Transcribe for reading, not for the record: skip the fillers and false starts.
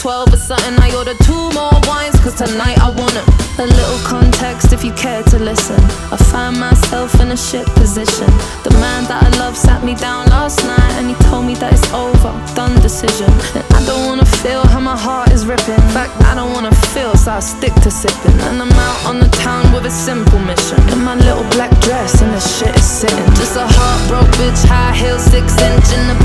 12 or something, I ordered 2 more wines, cause tonight I want it. A little context if you care to listen. I find myself in a shit position. The man that I love sat me down last night and he told me that it's over, done decision. And I don't wanna feel how my heart is ripping. In fact, I don't wanna feel, so I stick to sipping. And I'm out on the town with a simple mission. In my little black dress and the shit is sitting. Just a heartbroken bitch, high heels, 6 inch in the